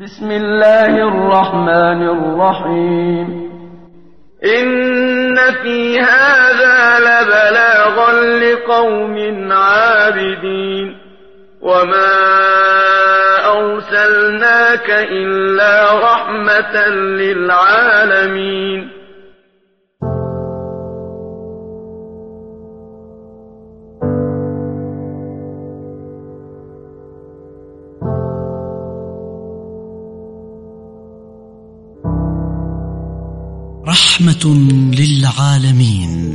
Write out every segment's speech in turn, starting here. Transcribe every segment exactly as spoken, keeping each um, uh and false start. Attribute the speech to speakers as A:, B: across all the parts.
A: بسم الله الرحمن الرحيم. إن في هذا لبلاغا لقوم عابدين وما أرسلناك إلا رحمة للعالمين.
B: رحمة للعالمين.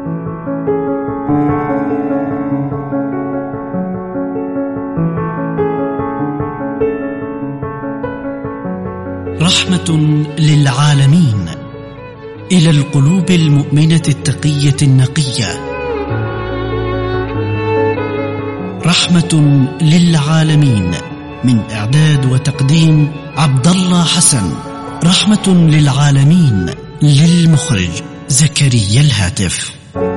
B: رحمة للعالمين إلى القلوب المؤمنة التقية النقية. رحمة للعالمين من إعداد وتقديم عبد الله حسن. رحمة للعالمين للمخرج زكريا الهاتف.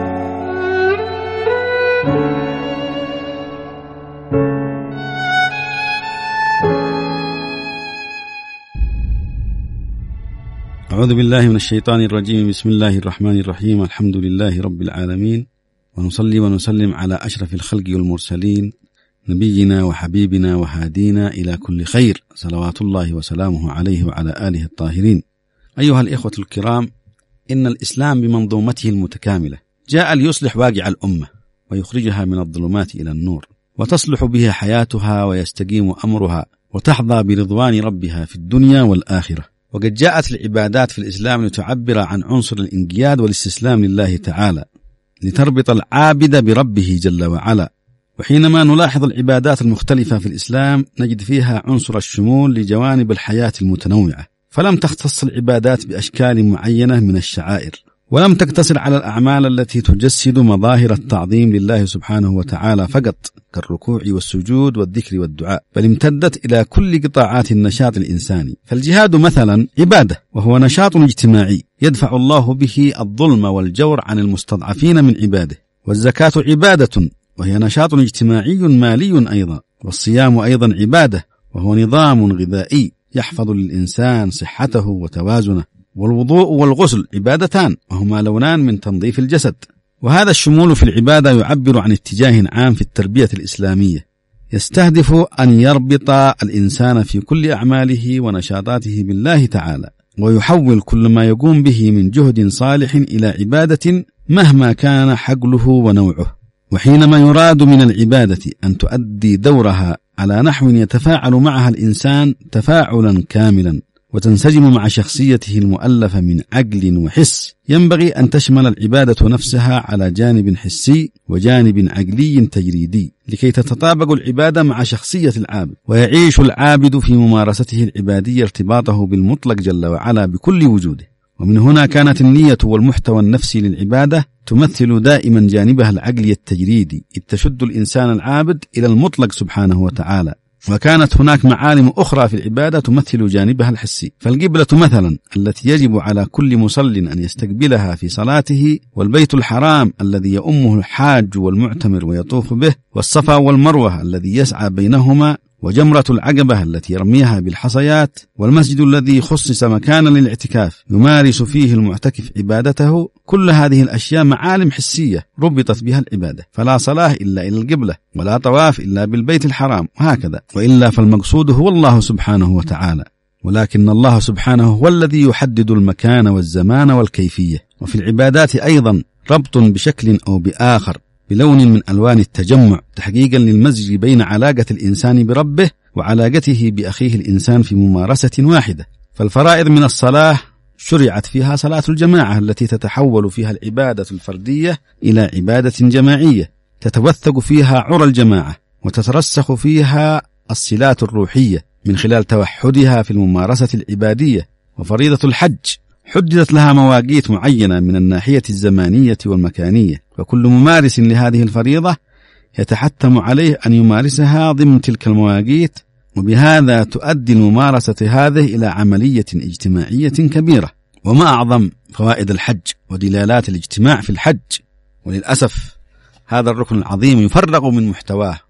C: أعوذ بالله من الشيطان الرجيم. بسم الله الرحمن الرحيم. الحمد لله رب العالمين، ونصلي ونسلم على أشرف الخلق والمرسلين نبينا وحبيبنا وهادينا إلى كل خير، صلوات الله وسلامه عليه وعلى آله الطاهرين. أيها الإخوة الكرام، إن الإسلام بمنظومته المتكاملة جاء ليصلح واقع الأمة ويخرجها من الظلمات إلى النور، وتصلح به حياتها ويستقيم أمرها وتحظى برضوان ربها في الدنيا والآخرة. وقد جاءت العبادات في الإسلام لتعبر عن عنصر الانقياد والاستسلام لله تعالى، لتربط العابد بربه جل وعلا. وحينما نلاحظ العبادات المختلفة في الإسلام نجد فيها عنصر الشمول لجوانب الحياة المتنوعة، فلم تختص العبادات بأشكال معينة من الشعائر، ولم تقتصر على الأعمال التي تجسد مظاهر التعظيم لله سبحانه وتعالى فقط كالركوع والسجود والذكر والدعاء، بل امتدت إلى كل قطاعات النشاط الإنساني. فالجهاد مثلا عبادة، وهو نشاط اجتماعي يدفع الله به الظلم والجور عن المستضعفين من عباده. والزكاة عبادة، وهي نشاط اجتماعي مالي أيضا. والصيام أيضا عبادة، وهو نظام غذائي يحفظ للإنسان صحته وتوازنه. والوضوء والغسل عبادتان، وهما لونان من تنظيف الجسد. وهذا الشمول في العبادة يعبر عن اتجاه عام في التربية الإسلامية يستهدف أن يربط الإنسان في كل أعماله ونشاطاته بالله تعالى، ويحول كل ما يقوم به من جهد صالح إلى عبادة مهما كان حقله ونوعه. وحينما يراد من العبادة أن تؤدي دورها على نحو يتفاعل معها الإنسان تفاعلا كاملا وتنسجم مع شخصيته المؤلفة من عقل وحس، ينبغي أن تشمل العبادة نفسها على جانب حسي وجانب عقلي تجريدي، لكي تتطابق العبادة مع شخصية العابد، ويعيش العابد في ممارسته العبادية ارتباطه بالمطلق جل وعلا بكل وجوده. ومن هنا كانت النية والمحتوى النفسي للعبادة تمثل دائما جانبها العقلي التجريدي، إذ تشد الإنسان العابد إلى المطلق سبحانه وتعالى. وكانت هناك معالم أخرى في العبادة تمثل جانبها الحسي، فالقبلة مثلا التي يجب على كل مصل أن يستقبلها في صلاته، والبيت الحرام الذي يؤمه الحاج والمعتمر ويطوف به، والصفا والمروة الذي يسعى بينهما، وجمرة العقبة التي يرميها بالحصيات، والمسجد الذي خصص مكانا للاعتكاف يمارس فيه المعتكف عبادته. كل هذه الأشياء معالم حسية ربطت بها العبادة، فلا صلاة إلا إلى القبلة، ولا طواف إلا بالبيت الحرام، وهكذا. وإلا فالمقصود هو الله سبحانه وتعالى، ولكن الله سبحانه هو الذي يحدد المكان والزمان والكيفية. وفي العبادات أيضا ربط بشكل أو بآخر بلون من ألوان التجمع تحقيقا للمزج بين علاقة الإنسان بربه وعلاقته بأخيه الإنسان في ممارسة واحدة. فالفرائض من الصلاة شرعت فيها صلاة الجماعة التي تتحول فيها العبادة الفردية إلى عبادة جماعية تتوثق فيها عرى الجماعة، وتترسخ فيها الصلات الروحية من خلال توحدها في الممارسة العبادية. وفريضة الحج حددت لها مواقيت معينة من الناحية الزمانية والمكانية، وكل ممارس لهذه الفريضة يتحتم عليه أن يمارسها ضمن تلك المواقيت، وبهذا تؤدي الممارسة هذه إلى عملية اجتماعية كبيرة. وما أعظم فوائد الحج ودلالات الاجتماع في الحج. وللأسف هذا الركن العظيم يفرغ من محتواه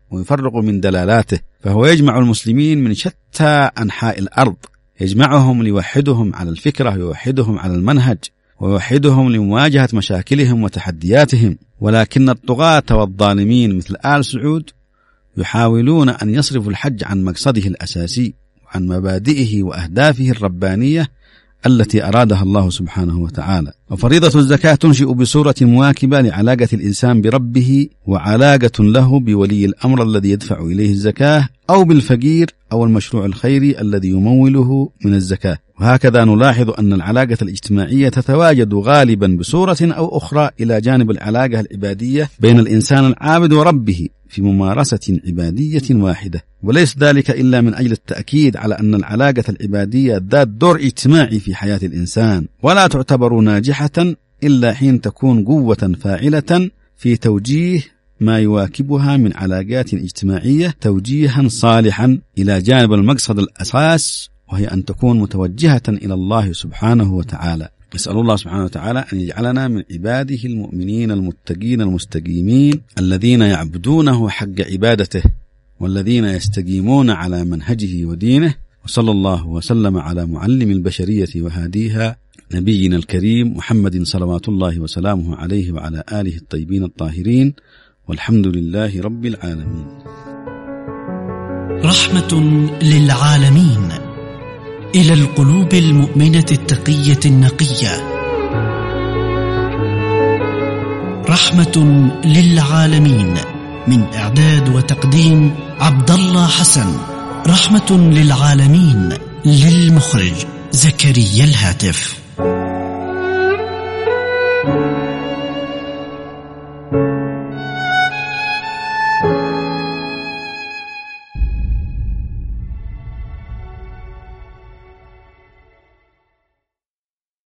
C: ويفرق من دلالاته، فهو يجمع المسلمين من شتى أنحاء الأرض، يجمعهم ليوحدهم على الفكرة ويوحدهم على المنهج ويوحدهم لمواجهة مشاكلهم وتحدياتهم. ولكن الطغاة والظالمين مثل آل سعود يحاولون أن يصرفوا الحج عن مقصده الأساسي وعن مبادئه وأهدافه الربانية التي أرادها الله سبحانه وتعالى. وفريضة الزكاة تنشئ بصورة مواكبة لعلاقة الإنسان بربه وعلاقة له بولي الأمر الذي يدفع إليه الزكاة أو بالفقير أو المشروع الخيري الذي يموله من الزكاة. وهكذا نلاحظ أن العلاقة الاجتماعية تتواجد غالبا بصورة أو أخرى إلى جانب العلاقة العبادية بين الإنسان العابد وربه في ممارسة عبادية واحدة، وليس ذلك إلا من أجل التأكيد على أن العلاقة العبادية ذات دور اجتماعي في حياة الإنسان، ولا تعتبر ناجحة إلا حين تكون قوة فاعلة في توجيه ما يواكبها من علاقات اجتماعية توجيها صالحا إلى جانب المقصد الأساس، وهي أن تكون متوجهة إلى الله سبحانه وتعالى. نسأل الله سبحانه وتعالى أن يجعلنا من عباده المؤمنين المتقين المستقيمين الذين يعبدونه حق عبادته والذين يستقيمون على منهجه ودينه. وصلى الله وسلم على معلم البشرية وهاديها نبينا الكريم محمد صلوات الله وسلامه عليه وعلى آله الطيبين الطاهرين، والحمد لله رب العالمين.
B: رحمة للعالمين إلى القلوب المؤمنة التقية النقية. رحمة للعالمين من إعداد وتقديم عبد الله حسن. رحمة للعالمين للمخرج زكريا الهاتف.